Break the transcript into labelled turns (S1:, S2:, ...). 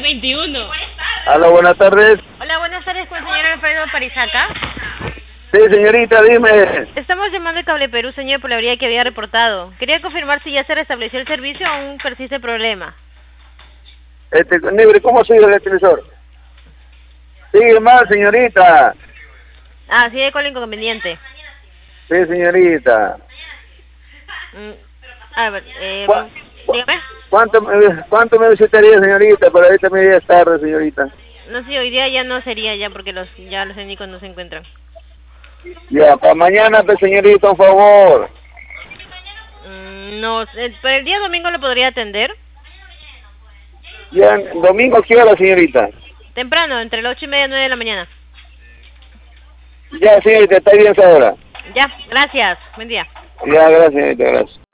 S1: 21.
S2: Aló, buenas tardes.
S1: Hola, buenas tardes con el señor Alfredo Parizaca.
S2: Sí, señorita, dime.
S1: Estamos llamando de Cable Perú, señor, por la avería que había reportado. Quería confirmar si ya se restableció el servicio o aún persiste el problema.
S2: Libre, ¿cómo sigue el televisor? Sigue mal, señorita.
S1: Ah, sigue con el inconveniente.
S2: Sí, señorita.
S1: A ver,
S2: ¿Cu- cu-
S1: dígame.
S2: ¿Cuánto me visitaría, señorita? Pero ahorita me es tarde, señorita.
S1: No sé, hoy día ya no sería ya porque los técnicos no se encuentran.
S2: Ya, para mañana, pues, señorita, un favor.
S1: No, pero el día domingo lo podría atender.
S2: Ya, domingo, ¿qué hora, señorita?
S1: Temprano, entre las 8:30 y 9 de la mañana.
S2: Ya, señorita, está bien esa hora.
S1: Ya, gracias. Buen día.
S2: Ya, gracias, señorita, gracias.